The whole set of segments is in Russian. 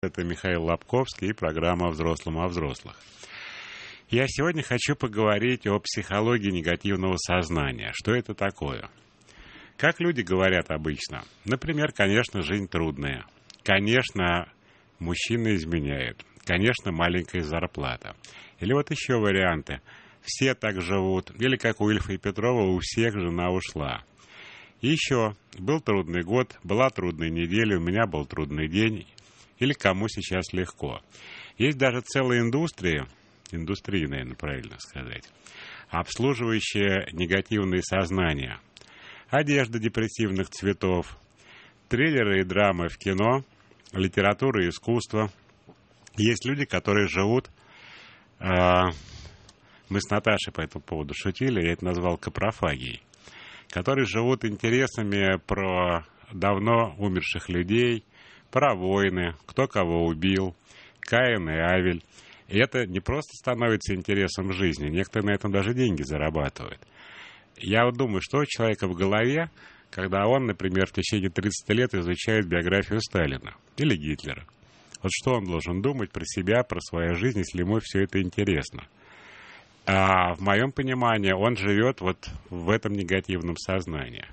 Это Михаил Лобковский и программа «Взрослым о взрослых». Я сегодня хочу поговорить о психологии негативного сознания. Что это такое? Как люди говорят обычно? Например, конечно, жизнь трудная. Конечно, мужчина изменяет. Конечно, маленькая зарплата. Или вот еще варианты. Все так живут. Или как у Ильфа и Петрова, у всех жена ушла. И еще. Был трудный год, была трудная неделя, у меня был трудный день. Или кому сейчас легко. Есть даже целые индустрии, наверное, правильно сказать, обслуживающие негативные сознания. Одежда депрессивных цветов, триллеры и драмы в кино, литература и искусство. Есть люди, которые живут... Мы с Наташей по этому поводу шутили, я это назвал капрофагией. Которые живут интересами про давно умерших людей, про войны, кто кого убил, Каин и Авель. И это не просто становится интересом жизни, некоторые на этом даже деньги зарабатывают. Я вот думаю, что у человека в голове, когда он, например, в течение 30 лет изучает биографию Сталина или Гитлера. Вот что он должен думать про себя, про свою жизнь, если ему все это интересно. А в моем понимании он живет вот в этом негативном сознании.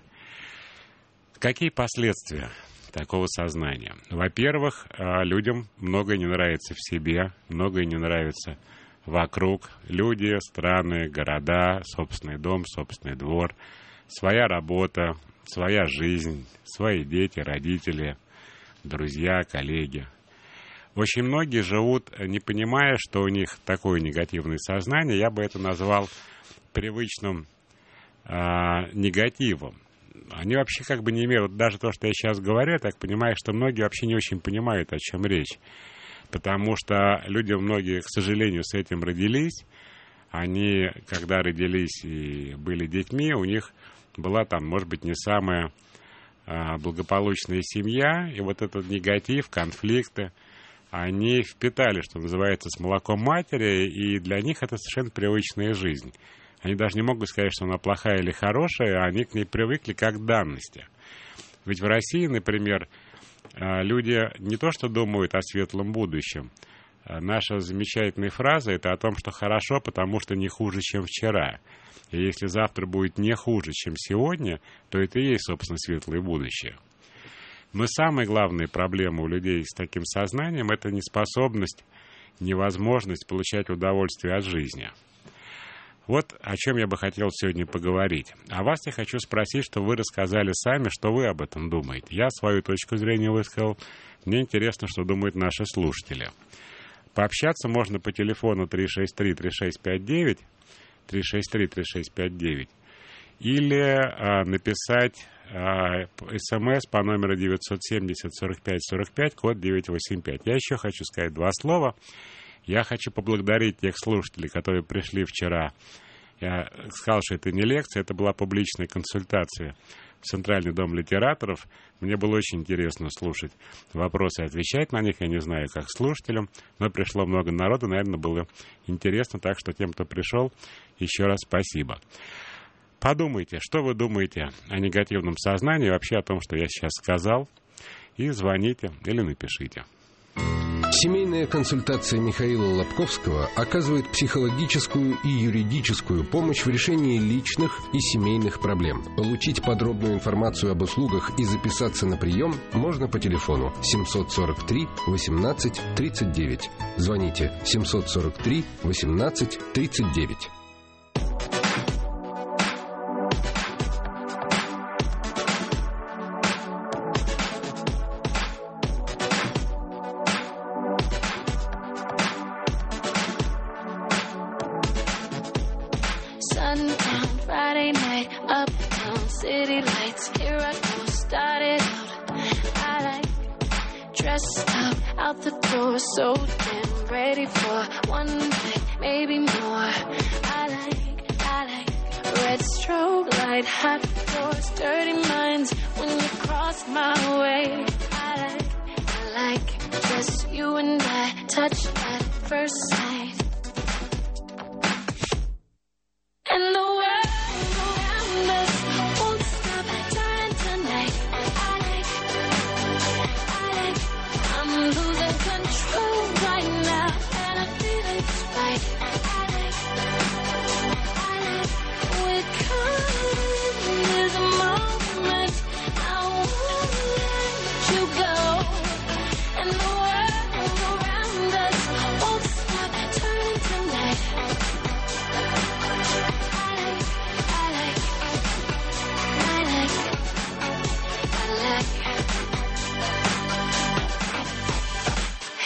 Какие последствия такого сознания? Во-первых, людям многое не нравится в себе, многое не нравится вокруг. Люди, страны, города, собственный дом, собственный двор, своя работа, своя жизнь, свои дети, родители, друзья, коллеги. Очень многие живут, не понимая, что у них такое негативное сознание. Я бы это назвал привычным негативом. Они вообще как бы не имеют, даже то, что я сейчас говорю, я так понимаю, что многие вообще не очень понимают, о чем речь. Потому что люди многие, к сожалению, с этим родились. Они, когда родились и были детьми, у них была там, может быть, не самая благополучная семья. И вот этот негатив, конфликты, они впитали, что называется, с молоком матери, и для них это совершенно привычная жизнь. Они даже не могут сказать, что она плохая или хорошая, они к ней привыкли как к данности. Ведь в России, например, люди не то что думают о светлом будущем. Наша замечательная фраза — это о том, что хорошо, потому что не хуже, чем вчера. И если завтра будет не хуже, чем сегодня, то это и есть, собственно, светлое будущее. Но самая главная проблема у людей с таким сознанием — это неспособность, невозможность получать удовольствие от жизни. Вот о чем я бы хотел сегодня поговорить. А вас я хочу спросить, что вы рассказали сами, что вы об этом думаете. Я свою точку зрения высказал. Мне интересно, что думают наши слушатели. Пообщаться можно по телефону 363-3659, 363-3659, или написать СМС по номеру 970-45-45, код 985. Я еще хочу сказать два слова. Я хочу поблагодарить тех слушателей, которые пришли вчера. Я сказал, что это не лекция, это была публичная консультация в Центральный дом литераторов. Мне было очень интересно слушать вопросы и отвечать на них. Я не знаю, как слушателям, но пришло много народу, наверное, было интересно. Так что тем, кто пришел, еще раз спасибо. Подумайте, что вы думаете о негативном сознании, вообще о том, что я сейчас сказал, и звоните или напишите. Семейная консультация Михаила Лобковского оказывает психологическую и юридическую помощь в решении личных и семейных проблем. Получить подробную информацию об услугах и записаться на прием можно по телефону 743 18 39. Звоните 743 18 39. So damn ready for one night, maybe more. I like red strobe light, hot floors, dirty minds when you cross my way. I like just you and I touch at first sight. And the world around us won't stop turning tonight. I like I'm losing control.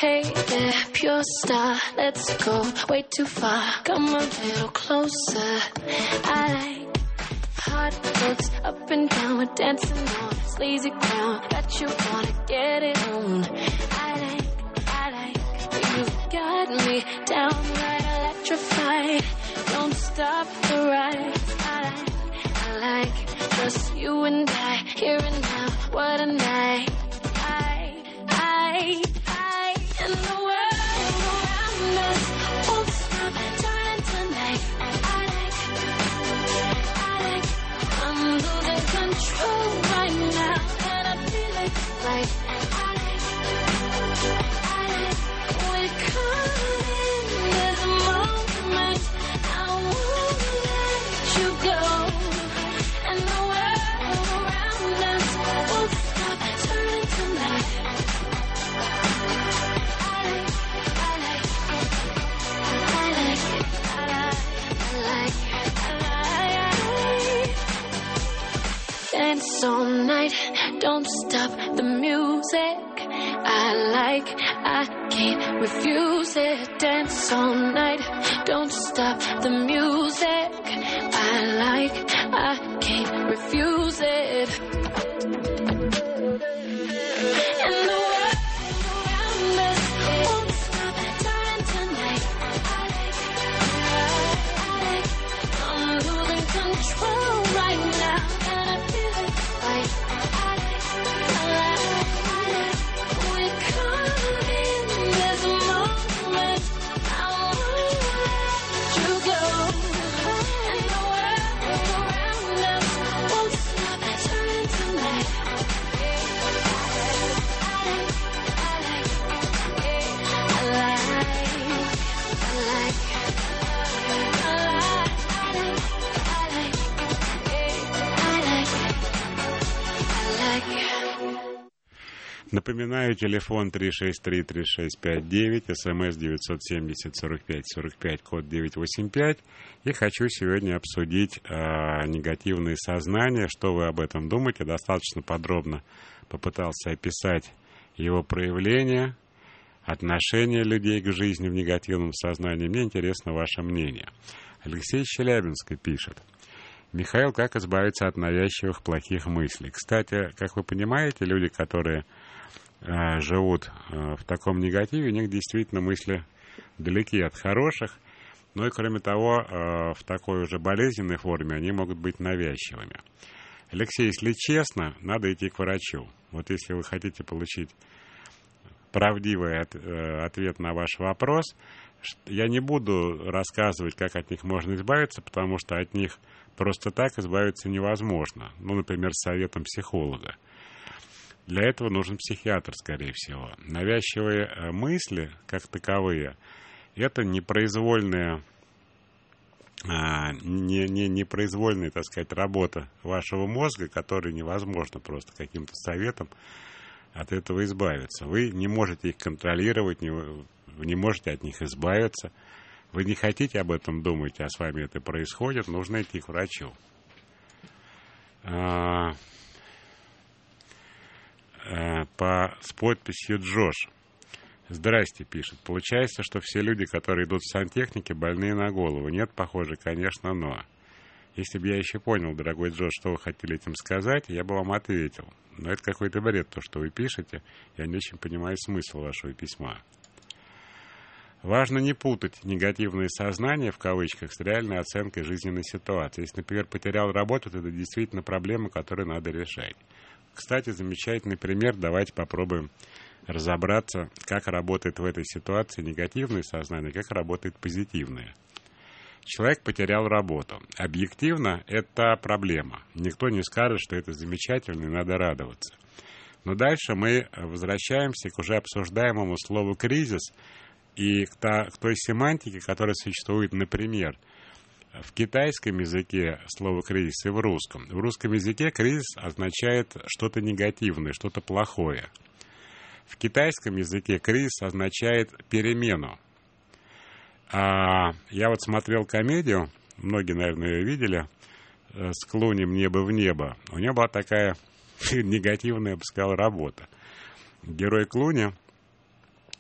Hey there, pure star, let's go way too far. Come a little closer. I like hot looks up and down, we're dancing on sleazy ground. Bet you wanna get it on. I like, you've got me downright electrified. Don't stop the ride. I like, just you and I, here and now, what a night. And the world around us won't stop turning tonight. I like, I'm losing control right now, and I feel it like, we're caught in this moment, I won't let you go. And the world around us won't stop turning tonight. Dance all night, don't stop the music. I can't refuse it. Dance all night, don't stop the music. I can't refuse it. And the world around us won't stop turning tonight. I'm losing control right now. We're caught in this moment, I won't let you go. And the world around us won't stop turning tonight. Напоминаю, телефон 363-3659, смс 970-45-45, код 985. И хочу сегодня обсудить негативные сознания. Что вы об этом думаете? Достаточно подробно попытался описать его проявление, отношение людей к жизни в негативном сознании. Мне интересно ваше мнение. Алексей из Челябинска пишет. Михаил, как избавиться от навязчивых плохих мыслей? Кстати, как вы понимаете, люди, которые живут в таком негативе, у них действительно мысли далеки от хороших, но и кроме того, в такой уже болезненной форме они могут быть навязчивыми. Алексей, если честно, надо идти к врачу. Вот если вы хотите получить правдивый ответ на ваш вопрос, я не буду рассказывать, как от них можно избавиться, потому что от них просто так избавиться невозможно. Ну, например, с советом психолога. Для этого нужен психиатр, скорее всего. Навязчивые мысли, как таковые, это непроизвольная, непроизвольная, так сказать, работа вашего мозга, которой невозможно просто каким-то советом от этого избавиться. Вы не можете их контролировать, вы не можете от них избавиться. Вы не хотите об этом думать, а с вами это происходит, нужно идти к врачу. С подписью Джош. Здрасте, пишет. Получается, что все люди, которые идут в сантехнике, больные на голову. Нет, похоже, конечно, но. Если бы я еще понял, дорогой Джош, что вы хотели этим сказать, я бы вам ответил. Но это какой-то бред, то, что вы пишете. Я не очень понимаю смысл вашего письма. Важно не путать негативное сознание, в кавычках, с реальной оценкой жизненной ситуации. Если, например, потерял работу, то это действительно проблема, которую надо решать. Кстати, замечательный пример. Давайте попробуем разобраться, как работает в этой ситуации негативное сознание, как работает позитивное. Человек потерял работу. Объективно это проблема. Никто не скажет, что это замечательно и надо радоваться. Но дальше мы возвращаемся к уже обсуждаемому слову «кризис» и к той семантике, которая существует, например, в китайском языке слово «кризис» и в русском. В русском языке кризис означает что-то негативное, что-то плохое. В китайском языке кризис означает перемену. Я вот смотрел комедию, многие, наверное, ее видели, с Клунем «Небо в небо». У него была такая негативная, я бы сказал, работа. Герой Клуни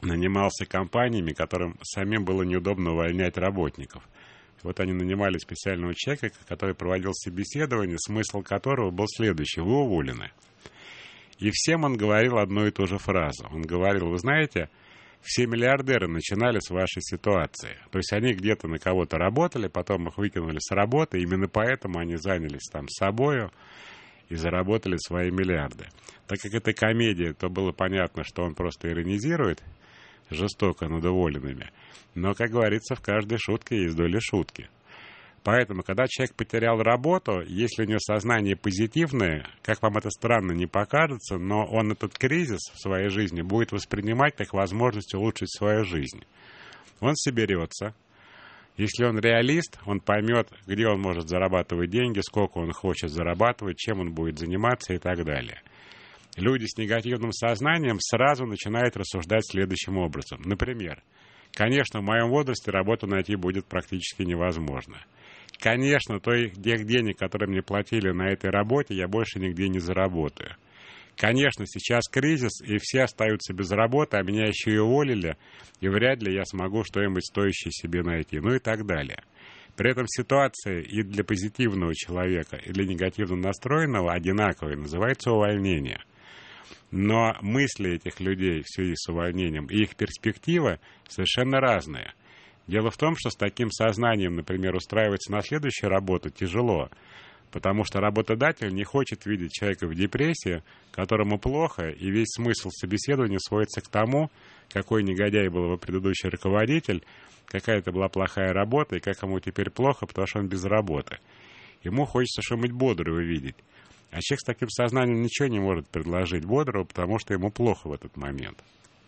нанимался компаниями, которым самим было неудобно увольнять работников. Вот они нанимали специального человека, который проводил собеседование, смысл которого был следующий: вы уволены. И всем он говорил одну и ту же фразу. Он говорил: вы знаете, все миллиардеры начинали с вашей ситуации. То есть они где-то на кого-то работали, потом их выкинули с работы, именно поэтому они занялись там собою и заработали свои миллиарды. Так как это комедия, то было понятно, что он просто иронизирует жестоко над уволенными. Но, как говорится, в каждой шутке есть доля шутки. Поэтому, когда человек потерял работу, если у него сознание позитивное, как вам это странно не покажется, но он этот кризис в своей жизни будет воспринимать как возможность улучшить свою жизнь. Он соберется. Если он реалист, он поймет, где он может зарабатывать деньги, сколько он хочет зарабатывать, чем он будет заниматься и так далее. Люди с негативным сознанием сразу начинают рассуждать следующим образом. Например, конечно, в моем возрасте работу найти будет практически невозможно. Конечно, тех денег, которые мне платили на этой работе, я больше нигде не заработаю. Конечно, сейчас кризис, и все остаются без работы, а меня еще и уволили, и вряд ли я смогу что-нибудь стоящее себе найти, ну и так далее. При этом ситуация и для позитивного человека, и для негативно настроенного одинаковая, называется увольнение. Но мысли этих людей в связи с увольнением и их перспектива совершенно разные. Дело в том, что с таким сознанием, например, устраиваться на следующую работу тяжело, потому что работодатель не хочет видеть человека в депрессии, которому плохо, и весь смысл собеседования сводится к тому, какой негодяй был его предыдущий руководитель, какая это была плохая работа, и как ему теперь плохо, потому что он без работы. Ему хочется что-нибудь бодрого видеть. А человек с таким сознанием ничего не может предложить бодрого, потому что ему плохо в этот момент.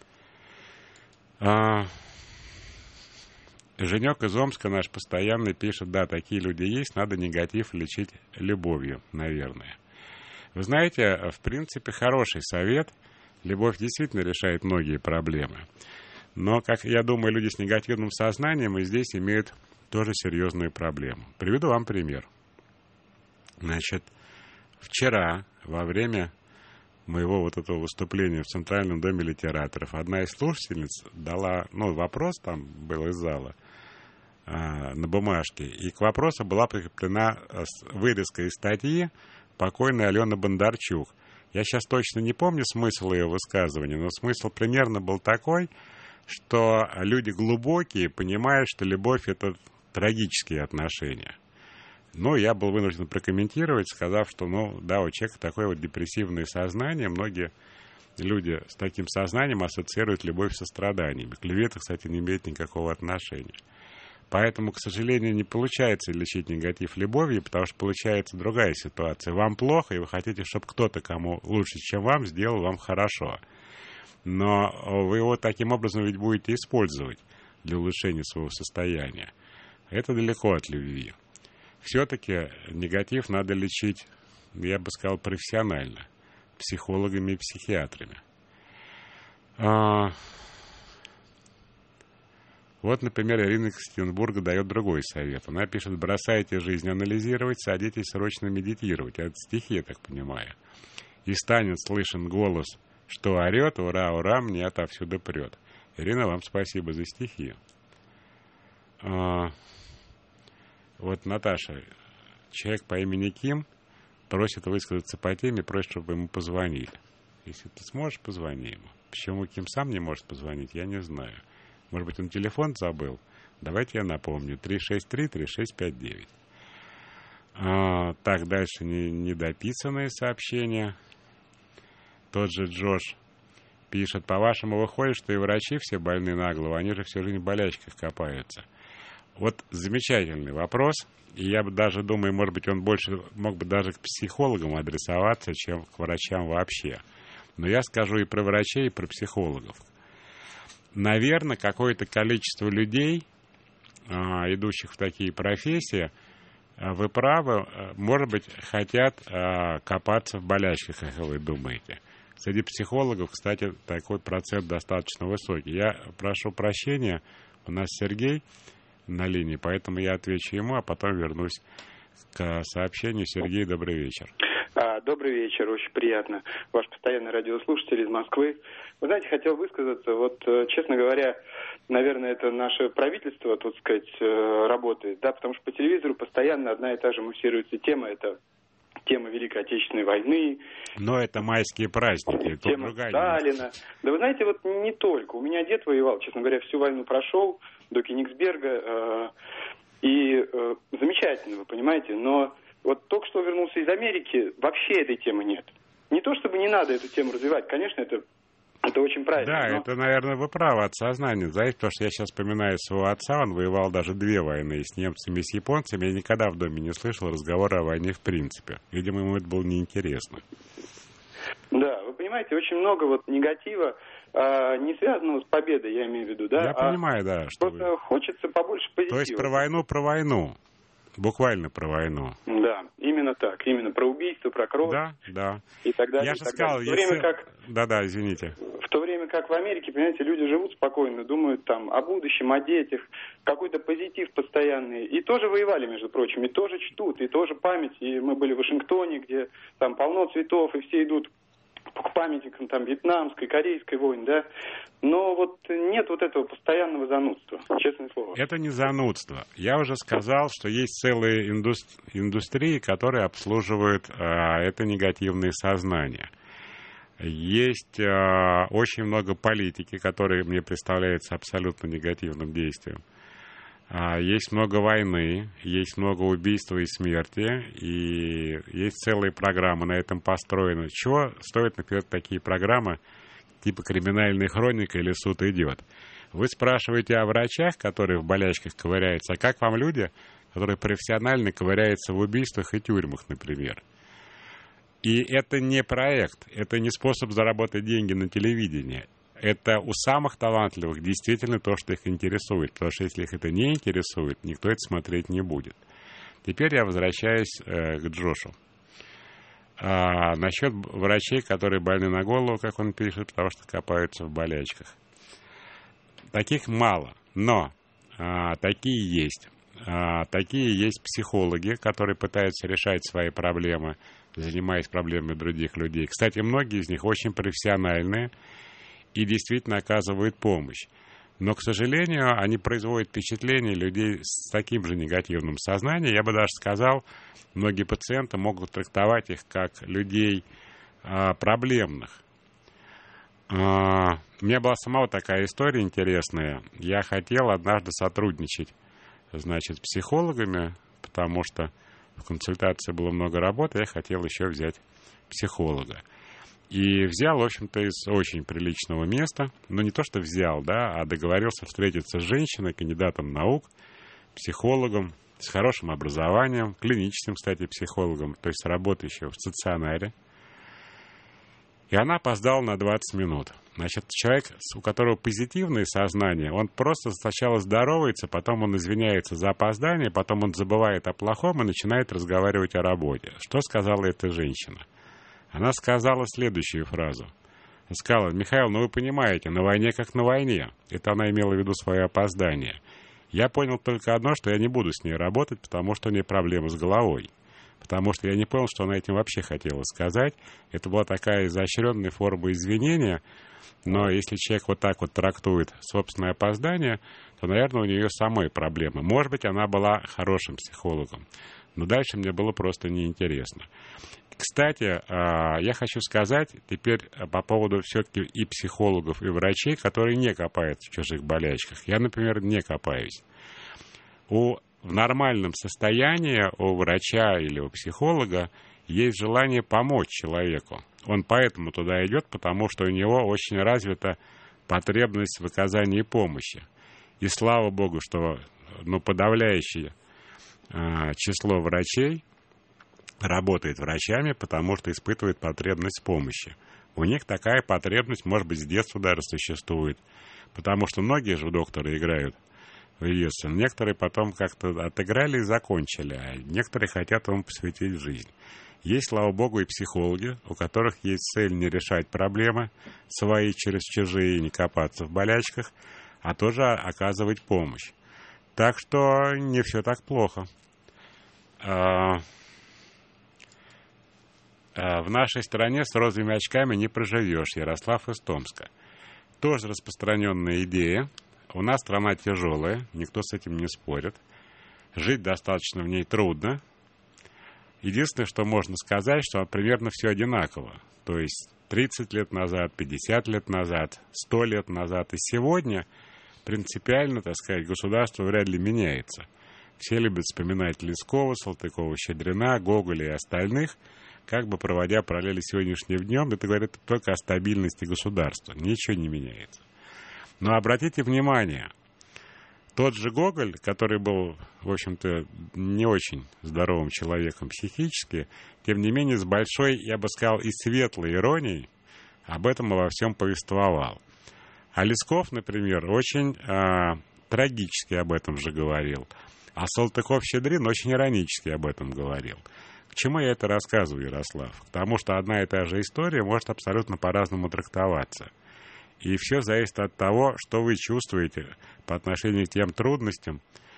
Женек из Омска наш постоянно пишет: да, такие люди есть, надо негатив лечить любовью, наверное. Вы знаете, в принципе, хороший совет. Любовь действительно решает многие проблемы. Но, как я думаю, люди с негативным сознанием и здесь имеют тоже серьезную проблему. Приведу вам пример. Значит, вчера, во время моего вот этого выступления в Центральном доме литераторов, одна из слушательниц дала, вопрос там был из зала, на бумажке, и к вопросу была прикреплена вырезка из статьи покойной Алены Бондарчук. Я сейчас точно не помню смысл ее высказывания, но смысл примерно был такой, что люди глубокие понимают, что любовь — это трагические отношения. Но я был вынужден прокомментировать, сказав, что, да, у человека такое вот депрессивное сознание. Многие люди с таким сознанием ассоциируют любовь со страданиями. К любви это, кстати, не имеет никакого отношения. Поэтому, к сожалению, не получается лечить негатив любовью, потому что получается другая ситуация. Вам плохо, и вы хотите, чтобы кто-то, кому лучше, чем вам, сделал вам хорошо. Но вы его таким образом ведь будете использовать для улучшения своего состояния. Это далеко от любви. Все-таки негатив надо лечить, я бы сказал, профессионально, психологами и психиатрами. Вот, например, Ирина из Екатеринбурга дает другой совет. Она пишет: бросайте жизнь анализировать, садитесь срочно медитировать. Это стихи, я так понимаю. И станет слышен голос, что орет: ура, ура, мне отовсюду прет. Ирина, вам спасибо за стихи. Вот Наташа, человек по имени Ким просит высказаться по теме, просит, чтобы ему позвонили. Если ты сможешь, позвони ему. Почему Ким сам не может позвонить, я не знаю. Может быть, он телефон забыл? Давайте я напомню. 363-3659. Так, дальше недописанные сообщения. Тот же Джош пишет: по-вашему, выходит, что и врачи все больны на голову, они же всю жизнь в болячках копаются. Вот замечательный вопрос. И я бы даже думаю, может быть, он больше мог бы даже к психологам адресоваться, чем к врачам вообще. Но я скажу и про врачей, и про психологов. Наверное, какое-то количество людей, идущих в такие профессии, вы правы, может быть, хотят копаться в болячках, как вы думаете. Среди психологов, кстати, такой процент достаточно высокий. Я прошу прощения, у нас Сергей на линии, поэтому я отвечу ему, а потом вернусь к сообщению. Сергей, добрый вечер. Добрый вечер, очень приятно. Ваш постоянный радиослушатель из Москвы. Вы знаете, хотел высказаться, честно говоря, наверное, это наше правительство, так сказать, работает, да, потому что по телевизору постоянно одна и та же муссируется тема, это тема Великой Отечественной войны. Но это майские праздники, тема Сталина. Да вы знаете, не только. У меня дед воевал, честно говоря, всю войну прошел до Кенигсберга, и замечательно, вы понимаете, но только что вернулся из Америки, вообще этой темы нет. Не то чтобы не надо эту тему развивать, конечно, это очень правильно. Да, но... это, наверное, вы правы от сознания. Знаете, потому что я сейчас вспоминаю своего отца, он воевал даже 2 войны с немцами и с японцами. Я никогда в доме не слышал разговора о войне в принципе. Видимо, ему это было неинтересно. Да, вы понимаете, очень много негатива, не связанного с победой, я имею в виду, да? Я понимаю, да. Что просто хочется побольше позитива. То есть про войну. Буквально про войну. Да, именно так. Именно про убийство, про кровь. Да. И так далее. Я же сказал, Да, извините. В то время как в Америке, понимаете, люди живут спокойно, думают там о будущем, о детях, какой-то позитив постоянный. И тоже воевали, между прочим, и тоже чтут, и тоже память. И мы были в Вашингтоне, где там полно цветов, и все идут к памятникам там вьетнамской, корейской войны, да. Но нет этого постоянного занудства, честное слово. Это не занудство. Я уже сказал, что есть целые индустрии, которые обслуживают это негативное сознание. Есть очень много политики, которые мне представляются абсолютно негативным действием. Есть много войны, есть много убийства и смерти, и есть целые программы на этом построены. Чего стоят, например, такие программы, типа «Криминальная хроника» или «Суд идет»? Вы спрашиваете о врачах, которые в болячках ковыряются, а как вам люди, которые профессионально ковыряются в убийствах и тюрьмах, например? И это не проект, это не способ заработать деньги на телевидении. Это у самых талантливых действительно то, что их интересует. Потому что если их это не интересует, никто это смотреть не будет. Теперь я возвращаюсь к Джошу. Насчет врачей, которые больны на голову, как он пишет, потому что копаются в болячках. Таких мало, но такие есть. Такие есть психологи, которые пытаются решать свои проблемы, занимаясь проблемами других людей. Кстати, многие из них очень профессиональные и действительно оказывают помощь. Но, к сожалению, они производят впечатление людей с таким же негативным сознанием. Я бы даже сказал, многие пациенты могут трактовать их как людей проблемных. У меня была сама такая история интересная. Я хотел однажды сотрудничать, с психологами, потому что в консультации было много работы, я хотел еще взять психолога. И взял, в общем-то, из очень приличного места. Но не то, что взял, а договорился встретиться с женщиной, кандидатом наук, психологом, с хорошим образованием, клиническим, кстати, психологом, то есть работающим в стационаре. И она опоздала на 20 минут. Человек, у которого позитивное сознание, он просто сначала здоровается, потом он извиняется за опоздание, потом он забывает о плохом и начинает разговаривать о работе. Что сказала эта женщина? Она сказала следующую фразу. Сказала: Михаил, вы понимаете, на войне как на войне. Это она имела в виду свое опоздание. Я понял только одно, что я не буду с ней работать, потому что у нее проблемы с головой. Потому что я не понял, что она этим вообще хотела сказать. Это была такая изощренная форма извинения. Но если человек так трактует собственное опоздание, то, наверное, у нее самой проблемы. Может быть, она была хорошим психологом. Но дальше мне было просто неинтересно. Кстати, я хочу сказать теперь по поводу все-таки и психологов, и врачей, которые не копаются в чужих болячках. Я, например, не копаюсь. В нормальном состоянии у врача или у психолога есть желание помочь человеку. Он поэтому туда идет, потому что у него очень развита потребность в оказании помощи. И слава богу, что подавляющее число врачей работает врачами, потому что испытывает потребность в помощи. У них такая потребность, может быть, с детства даже существует. Потому что многие же докторы играют в Иисуса. Некоторые потом как-то отыграли и закончили, а некоторые хотят ему посвятить жизнь. Есть, слава богу, и психологи, у которых есть цель не решать проблемы свои через чужие, не копаться в болячках, а тоже оказывать помощь. Так что не все так плохо. в нашей стране с розовыми очками не проживешь. Ярослав из Томска. Тоже распространенная идея. У нас страна тяжелая, никто с этим не спорит. Жить достаточно в ней трудно. Единственное, что можно сказать, что примерно все одинаково. То есть 30 лет назад, 50 лет назад, 100 лет назад и сегодня принципиально, так сказать, государство вряд ли меняется. Все любят вспоминать Лескова, Салтыкова-Щедрина, Гоголя и остальных, как бы проводя параллели с сегодняшним днем. Это говорит только о стабильности государства. Ничего не меняется. Но обратите внимание, тот же Гоголь, который был, в общем-то, не очень здоровым человеком психически, тем не менее с большой, я бы сказал, и светлой иронией об этом и во всем повествовал. А Лесков, например, очень трагически об этом же говорил. А Салтыков-Щедрин очень иронически об этом говорил. К чему я это рассказываю, Ярослав? Потому что одна и та же история может абсолютно по-разному трактоваться. И все зависит от того, что вы чувствуете по отношению к тем трудностям,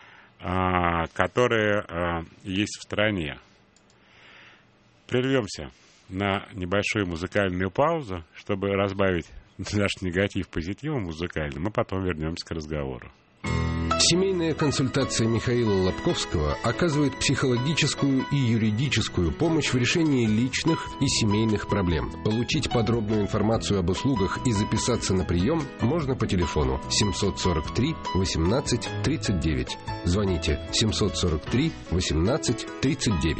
которые есть в стране. Прервемся на небольшую музыкальную паузу, чтобы разбавить наш негатив позитивом музыкальным, и потом вернемся к разговору. Семейная консультация Михаила Лобковского оказывает психологическую и юридическую помощь в решении личных и семейных проблем. Получить подробную информацию об услугах и записаться на прием можно по телефону 743 18 39. Звоните 743 18 39.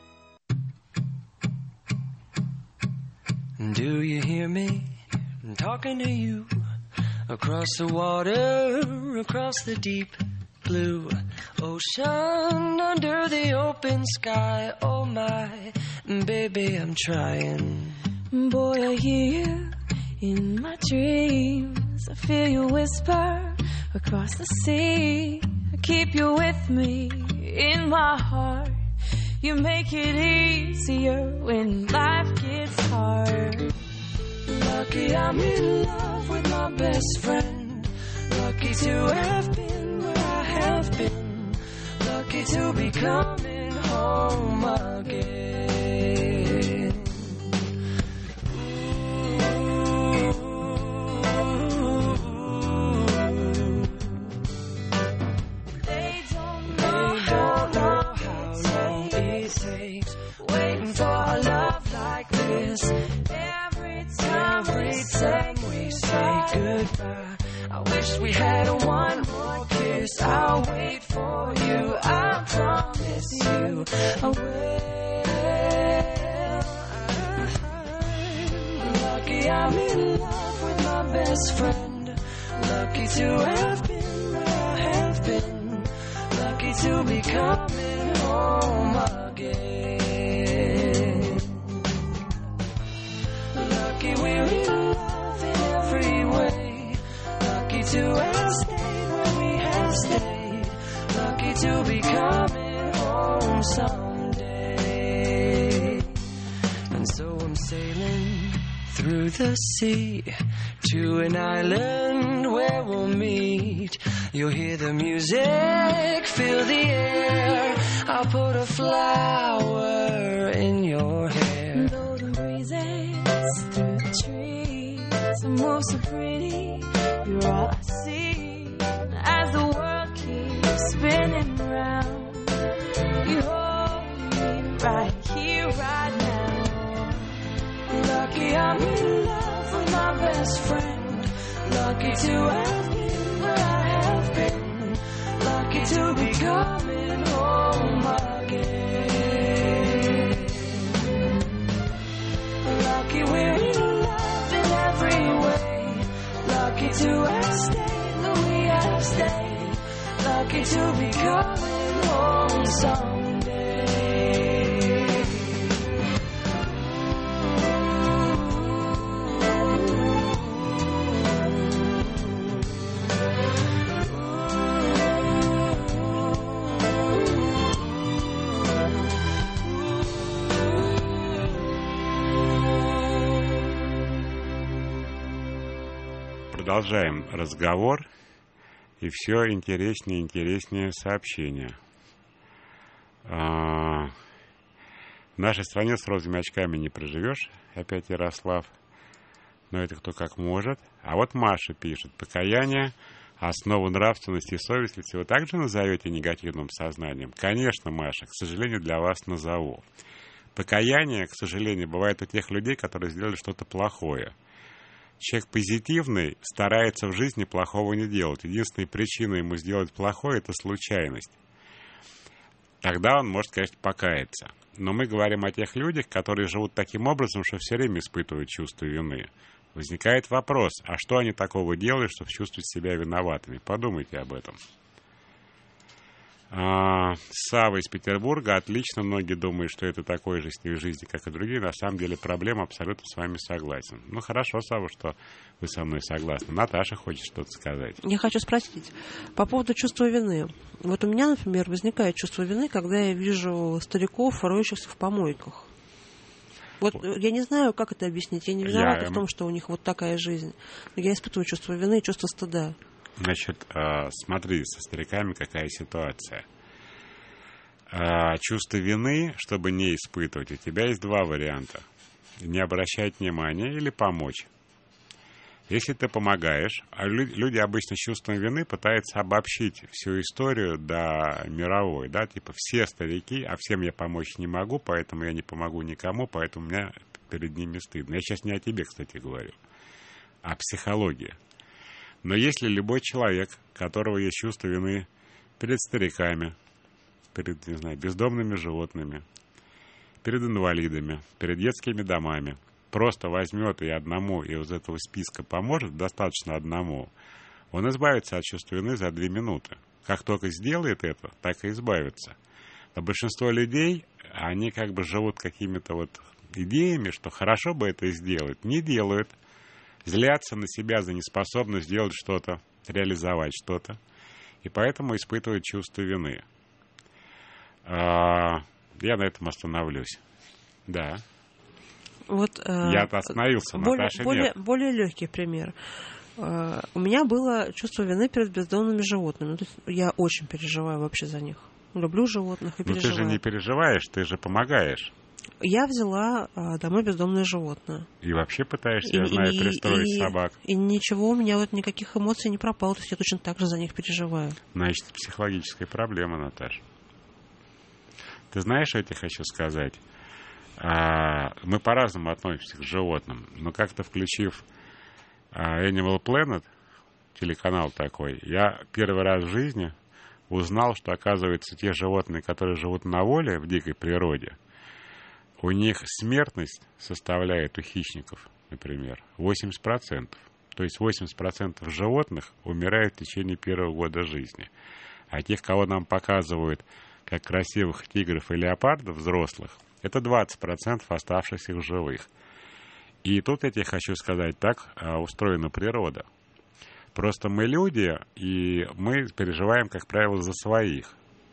Do you hear me talking to you? Across the water, across the deep blue ocean, under the open sky, oh my, baby, I'm trying. Boy, I hear you in my dreams. I feel you whisper across the sea. I keep you with me in my heart. You make it easier when life gets hard. Lucky I'm in love with my best friend. Lucky to have been where I have been. Lucky to be coming home again. Ooh. They don't know how long it takes waiting for a love like this. Every time we say goodbye, I wish we had one more kiss. I'll wait for you, I promise you I will. Lucky I'm in love with my best friend. Lucky to have been where I have been. Lucky to be coming home again. Lucky we're in love in every way. Lucky to have stayed where we have stayed. Lucky to be coming home someday. And so I'm sailing through the sea to an island where we'll meet. You'll hear the music, feel the air. I'll put a flower in your hair. Though the breezes through the trees move so pretty, you're all I see. As the world keeps spinning round, you hold me right here, right now. Lucky I'm in love with my best friend. Lucky to have been where I have been. Lucky to be coming home again. Lucky we're in love in every way. Lucky to have stayed where we have stayed. Lucky to be coming home someday. Продолжаем разговор, и все интереснее и интереснее сообщения. В нашей стране с розовыми очками не проживешь, опять Ярослав. Но это кто как может. А вот Маша пишет: покаяние — основу нравственности и совести вы также назовете негативным сознанием? Конечно, Маша, к сожалению, для вас назову. Покаяние, к сожалению, бывает у тех людей, которые сделали что-то плохое. Человек позитивный старается в жизни плохого не делать. Единственная причина ему сделать плохое — это случайность. Тогда он может, конечно, покаяться. Но мы говорим о тех людях, которые живут таким образом, что все время испытывают чувство вины. Возникает вопрос, а что они такого делают, чтобы чувствовать себя виноватыми? Подумайте об этом. Сава из Петербурга. Отлично, многие думают, что это такой же стиль жизни, как и другие. На самом деле проблема, абсолютно с вами согласен. Ну, хорошо, Сава, что вы со мной согласны. Наташа хочет что-то сказать. Я хочу спросить по поводу чувства вины. Вот у меня, например, возникает чувство вины, когда я вижу стариков, роющихся в помойках. Вот я не знаю, как это объяснить. Я не виновата в том, что у них вот такая жизнь. Но я испытываю чувство вины и чувство стыда. Значит, смотри, со стариками какая ситуация. Чувство вины, чтобы не испытывать, у тебя есть два варианта. Не обращать внимания или помочь. Если ты помогаешь, а люди обычно с чувством вины пытаются обобщить всю историю до мировой, да, типа все старики, а всем я помочь не могу, поэтому я не помогу никому, поэтому мне перед ними стыдно. Я сейчас не о тебе, кстати, говорю, а о психологии. Но если любой человек, у которого есть чувство вины перед стариками, перед, не знаю, бездомными животными, перед инвалидами, перед детскими домами, просто возьмет и одному из этого списка поможет, достаточно одному, он избавится от чувства вины за 2 минуты. Как только сделает это, так и избавится. Но большинство людей, они как бы живут какими-то вот идеями, что хорошо бы это сделать, не делают. Злятся на себя за неспособность сделать что-то, реализовать что-то. И поэтому испытывают чувство вины. Я на этом остановлюсь. Да. Вот, я-то остановился, Наташа нет. Более легкий пример. У меня было чувство вины перед бездомными животными. То есть я очень переживаю вообще за них. Люблю животных и переживаю. Но ты же не переживаешь, ты же помогаешь. Я взяла домой бездомное животное. И вообще пытаешься, я знаю, пристроить собак. И ничего, у меня вот никаких эмоций не пропало. То есть я точно так же за них переживаю. Значит, психологическая проблема, Наташа. Ты знаешь, что я тебе хочу сказать? Мы по-разному относимся к животным. Но как-то включив Animal Planet, телеканал такой, я первый раз в жизни узнал, что, оказывается, те животные, которые живут на воле в дикой природе, у них смертность составляет у хищников, например, 80%. То есть 80% животных умирают в течение первого года жизни. А тех, кого нам показывают как красивых тигров и леопардов взрослых, это 20% оставшихся в живых. И тут я тебе хочу сказать, так устроена природа. Просто мы люди, и мы переживаем, как правило, за своих.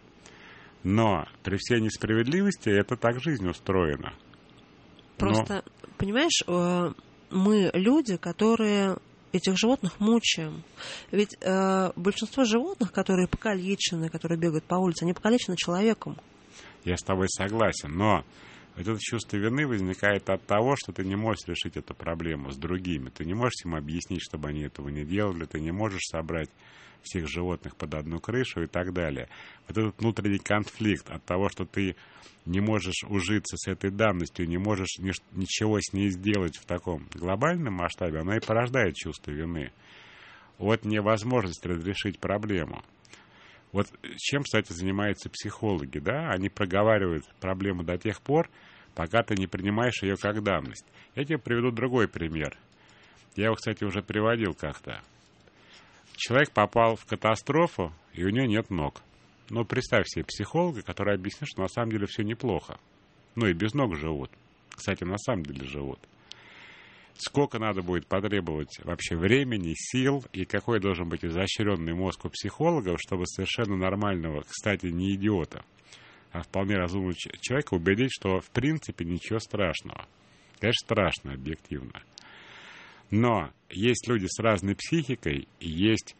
Но при всей несправедливости это так жизнь устроена. Просто, понимаешь, мы люди, которые этих животных мучаем. Ведь большинство животных, которые покалечены, которые бегают по улице, они покалечены человеком. Я с тобой согласен, но это чувство вины возникает от того, что ты не можешь решить эту проблему с другими. Ты не можешь им объяснить, чтобы они этого не делали, ты не можешь собрать всех животных под одну крышу и так далее. Вот этот внутренний конфликт от того, что ты не можешь ужиться с этой данностью, не можешь ничего с ней сделать в таком глобальном масштабе, оно и порождает чувство вины. Вот невозможность разрешить проблему. Вот чем, кстати, занимаются психологи, да? Они проговаривают проблему до тех пор, пока ты не принимаешь ее как данность. Я тебе приведу другой пример. Я его, кстати, уже приводил как-то. Человек попал в катастрофу, и у него нет ног. Ну, представь себе психолога, который объяснит, что на самом деле все неплохо. Ну, и без ног живут. Кстати, на самом деле живут. Сколько надо будет потребовать вообще времени, сил, и какой должен быть изощренный мозг у психологов, чтобы совершенно нормального, кстати, не идиота, а вполне разумного человека убедить, что в принципе ничего страшного. Конечно, страшно, объективно. Но есть люди с разной психикой, и есть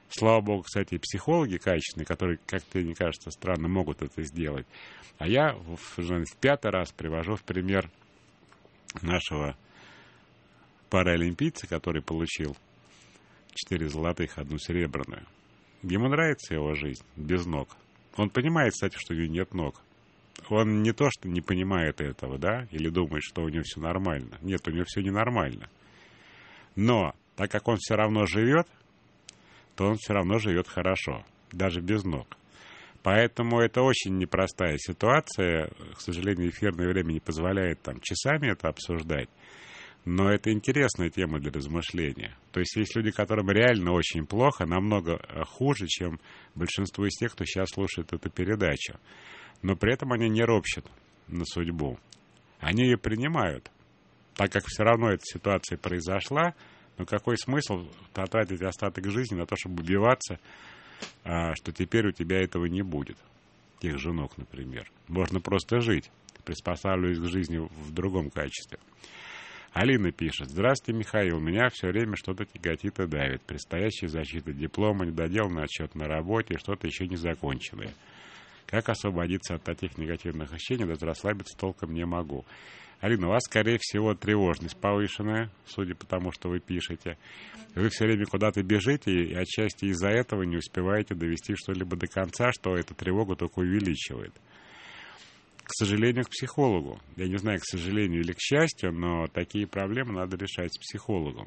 Слава богу, кстати, и психологи качественные, которые, как-то, мне кажется, странно могут это сделать. А я в 5-й раз привожу в пример нашего паралимпийца, который получил 4 золотых, 1 серебряную. Ему нравится его жизнь без ног. Он понимает, кстати, что у него нет ног. Он не то, что не понимает этого, да, или думает, что у него все нормально. Нет, у него все ненормально. Но, так как он все равно живет, то он все равно живет хорошо, даже без ног. Поэтому это очень непростая ситуация. К сожалению, эфирное время не позволяет там часами это обсуждать. Но это интересная тема для размышления. То есть есть люди, которым реально очень плохо, намного хуже, чем большинство из тех, кто сейчас слушает эту передачу. Но при этом они не ропщут на судьбу. Они ее принимают. Так как все равно эта ситуация произошла, но какой смысл тратить остаток жизни на то, чтобы убиваться, что теперь у тебя этого не будет? Тех же ног, например. Можно просто жить, приспосабливаясь к жизни в другом качестве. Алина пишет: «Здравствуйте, Михаил. Меня все время что-то тяготит и давит. Предстоящая защита диплома, недоделанный отчет на работе и что-то еще не законченное. Как освободиться от таких негативных ощущений, даже расслабиться толком не могу». Алина, у вас, скорее всего, тревожность повышенная, судя по тому, что вы пишете. Вы все время куда-то бежите, и отчасти из-за этого не успеваете довести что-либо до конца, что эту тревогу только увеличивает. К сожалению, к психологу. Я не знаю, к сожалению или к счастью, но такие проблемы надо решать с психологом.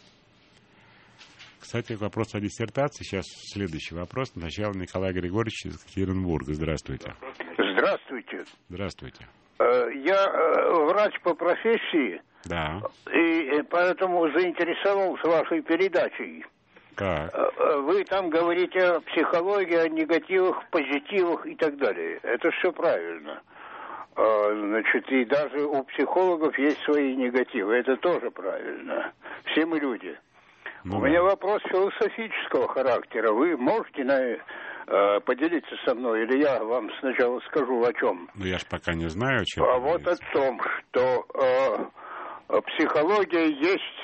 Кстати, вопрос о диссертации. Сейчас следующий вопрос. Сначала Николай Григорьевич из Екатеринбурга. Здравствуйте. Здравствуйте. Здравствуйте. Я врач по профессии, да. И поэтому заинтересовался вашей передачей. Так. Вы там говорите о психологии, о негативах, позитивах и так далее. Это все правильно. Значит, и даже у психологов есть свои негативы. Это тоже правильно. Все мы люди. У меня вопрос философического характера. Вы можете поделиться со мной, или я вам сначала скажу о чем? Ну, я ж пока не знаю, о чем. А вот о том, что психология есть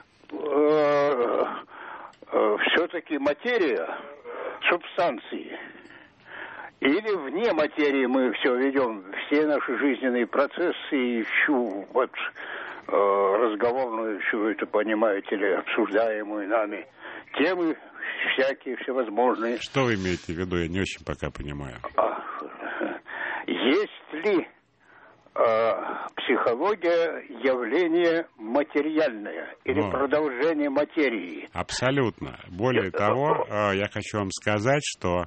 все-таки материя, субстанции. Или вне материи мы все ведем, все наши жизненные процессы и всю вот разговорную, всю это, понимаете ли, обсуждаемую нами темы, всякие, всевозможные. Что вы имеете в виду? Я не очень пока понимаю. Есть ли психология явление материальное или продолжение материи? Абсолютно. Более того, я хочу вам сказать, что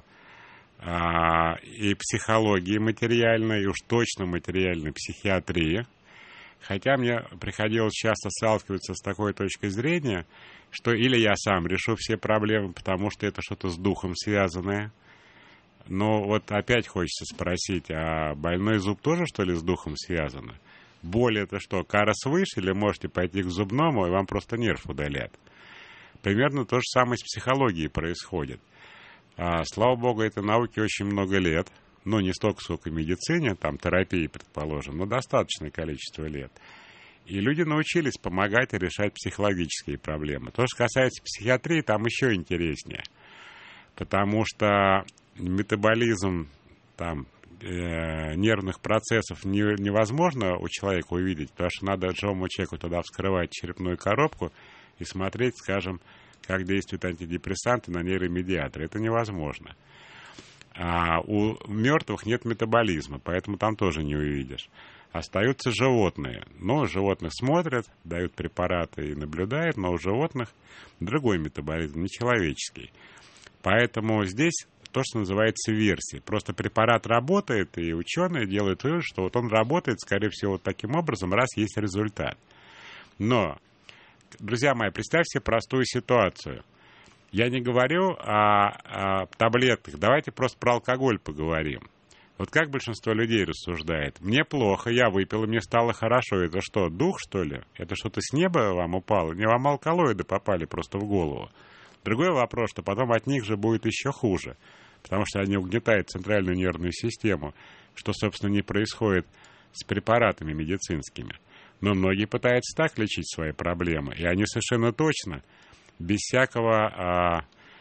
и психология материальная, и уж точно материальная психиатрия, хотя мне приходилось часто сталкиваться с такой точкой зрения, что или я сам решу все проблемы, потому что это что-то с духом связанное. Но вот опять хочется спросить, а больной зуб тоже, что ли, с духом связано? Боль — это что, кара свыше, или можете пойти к зубному, и вам просто нерв удалят? Примерно то же самое с психологией происходит. Слава богу, этой науке очень много лет. Ну, не столько, сколько медицине, там, терапии, предположим, но достаточное количество лет. И люди научились помогать и решать психологические проблемы. То, что касается психиатрии, там еще интереснее. Потому что метаболизм там, нервных процессов невозможно у человека увидеть, потому что надо живому человеку тогда вскрывать черепную коробку и смотреть, скажем, как действуют антидепрессанты на нейромедиаторы. Это невозможно. А у мертвых нет метаболизма, поэтому там тоже не увидишь. Остаются животные. Но животных смотрят, дают препараты и наблюдают, но у животных другой метаболизм, нечеловеческий. Поэтому здесь то, что называется версия. Просто препарат работает, и ученые делают вывод, что вот он работает, скорее всего, вот таким образом, раз есть результат. Но, друзья мои, представьте себе простую ситуацию. Я не говорю о таблетках, давайте просто про алкоголь поговорим. Вот как большинство людей рассуждает? Мне плохо, я выпил, и мне стало хорошо. Это что, дух, что ли? Это что-то с неба вам упало? Не вам алкалоиды попали просто в голову. Другой вопрос, что потом от них же будет еще хуже, потому что они угнетают центральную нервную систему, что, собственно, не происходит с препаратами медицинскими. Но многие пытаются так лечить свои проблемы, и они совершенно точно, без всякого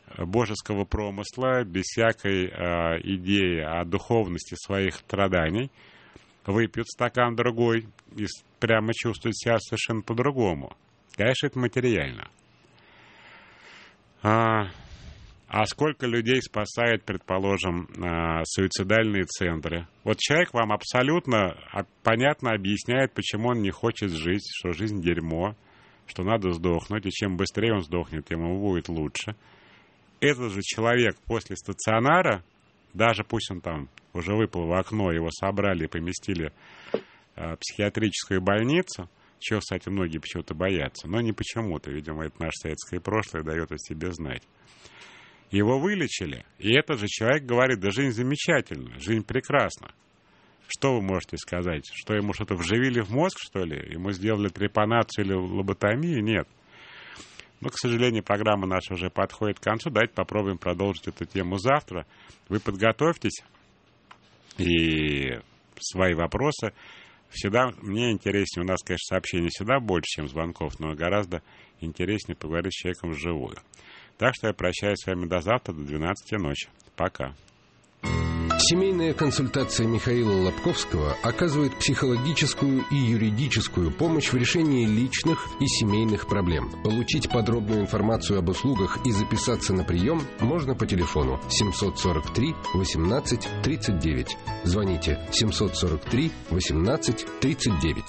божеского промысла, без всякой идеи о духовности своих страданий, выпьют стакан другой и прямо чувствуют себя совершенно по-другому. Конечно, это материально. А сколько людей спасает, предположим, суицидальные центры? Вот человек вам абсолютно понятно объясняет, почему он не хочет жить, что жизнь дерьмо, что надо сдохнуть, и чем быстрее он сдохнет, тем ему будет лучше. Этот же человек после стационара, даже пусть он там уже выплыл в окно, его собрали и поместили в психиатрическую больницу, чего, кстати, многие почему-то боятся, но не почему-то, видимо, это наше советское прошлое дает о себе знать. Его вылечили, и этот же человек говорит: да жизнь замечательна, жизнь прекрасна. Что вы можете сказать? Что ему что-то вживили в мозг, что ли? Ему сделали трепанацию или лоботомию? Нет. Но, к сожалению, программа наша уже подходит к концу. Давайте попробуем продолжить эту тему завтра. Вы подготовьтесь и свои вопросы. Всегда мне интереснее, у нас, конечно, сообщений всегда больше, чем звонков, но гораздо интереснее поговорить с человеком вживую. Так что я прощаюсь с вами до завтра, до 12 ночи. Пока. Семейная консультация Михаила Лобковского оказывает психологическую и юридическую помощь в решении личных и семейных проблем. Получить подробную информацию об услугах и записаться на прием можно по телефону 743 18 39. Звоните 743 18 39.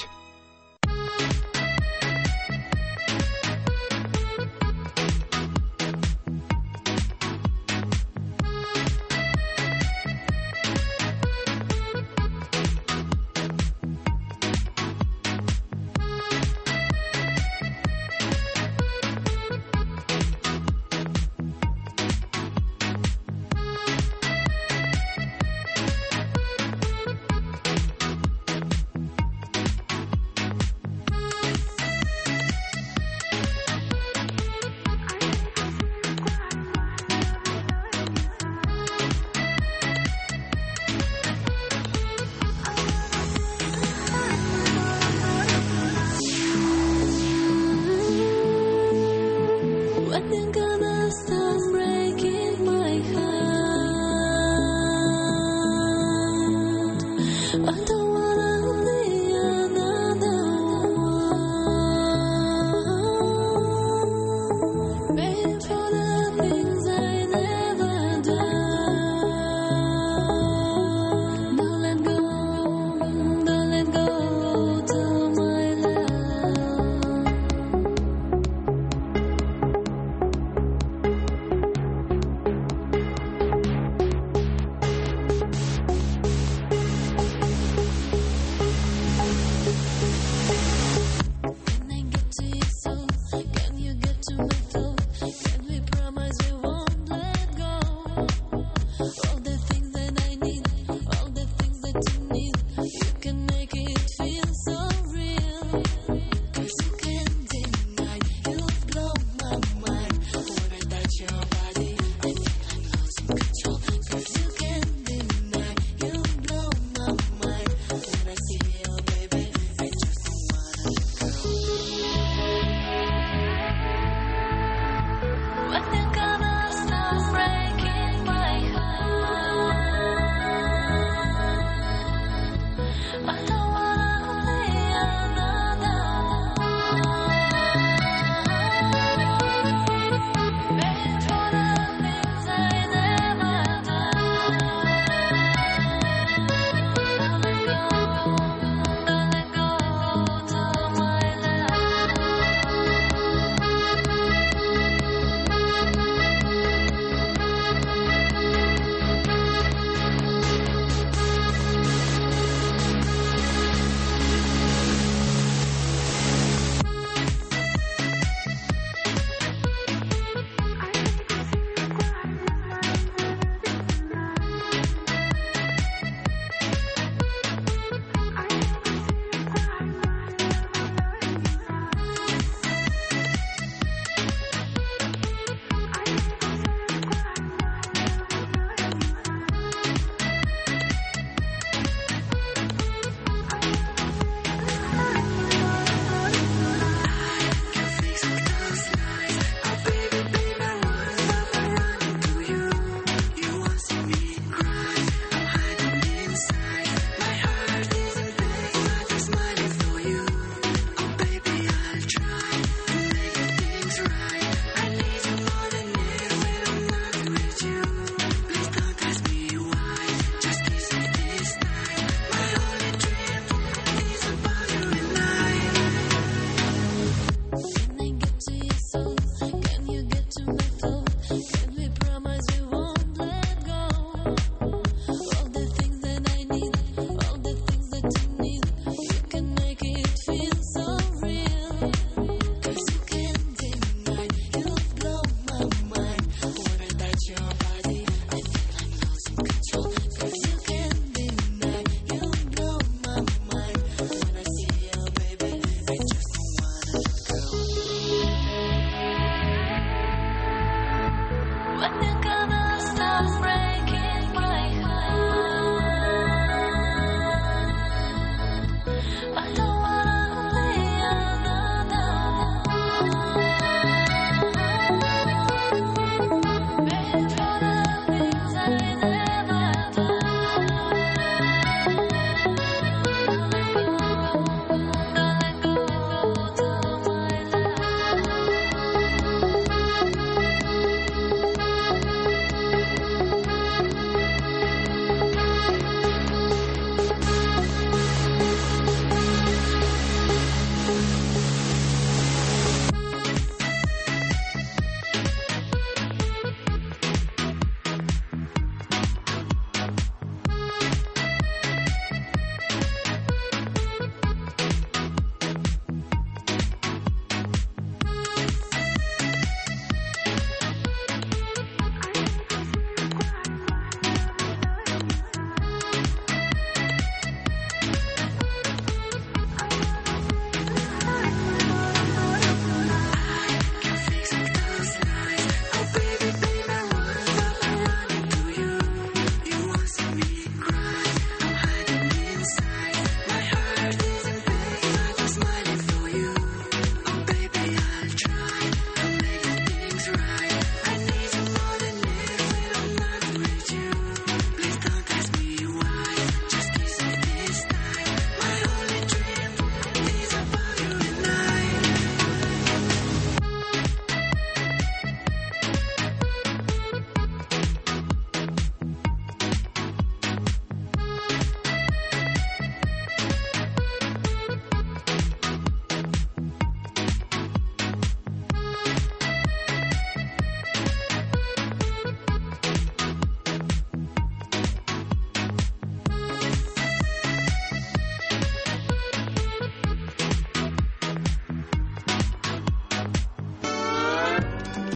I think I